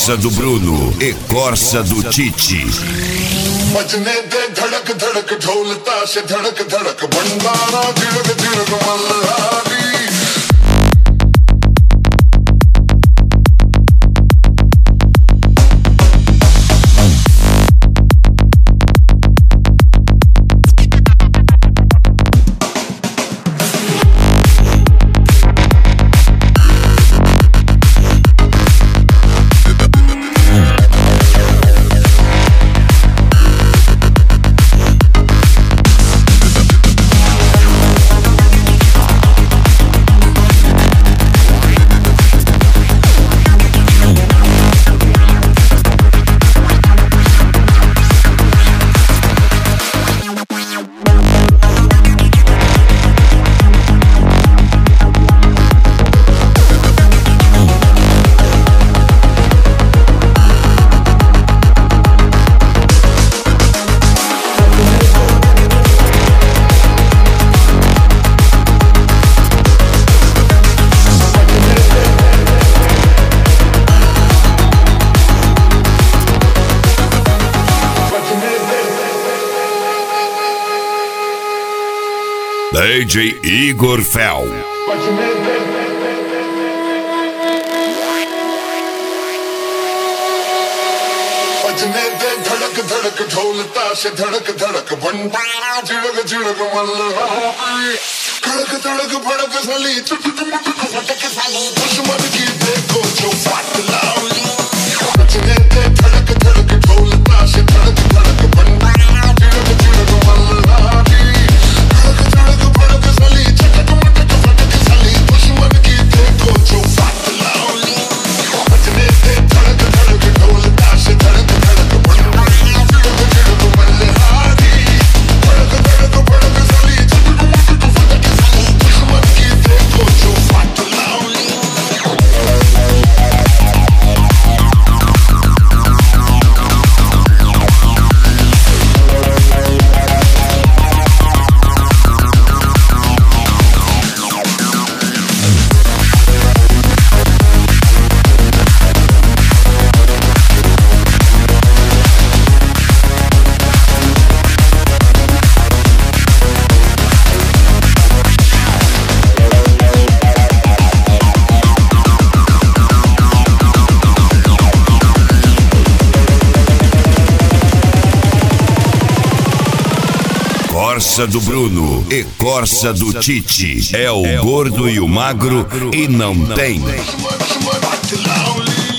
Corsa do Bruno e Corsa do Tite. बजने दे धड़क धड़क ढोल ताश धड़क धड़क भंडारा झिड़क झिड़क मल्हारी DJ Igor Fel. बजने दे धड़क धड़क ढोल ताश धड़क धड़क भंडारा झिड़क झिड़क मल्हारी खड़क धड़क भड़क साली चुटक मुटक फटक साली दुश्मन की देखो जो फाट लाऊं बजने दे धड़क धड़क ढोल ताश धड़क धड़क भंडारा झिड़क झिड़क मल्हारी खड़क धड़क भड़क साली चुटक मुटक फटक साली दुश्मन की देखो जो फाट लाऊं बजने दे धड़क धड़क ढोल ताश धड़क धड़क भंडारा झिड़क झिड़क मल्हारी खड़क धड़क भड़क साली चुटक मुटक फटक साली दुश्मन की देखो जो फाट लाऊं Corsa do Bruno e Corsa do Tite. É o gordo e o magro e não tem. Fatt lauli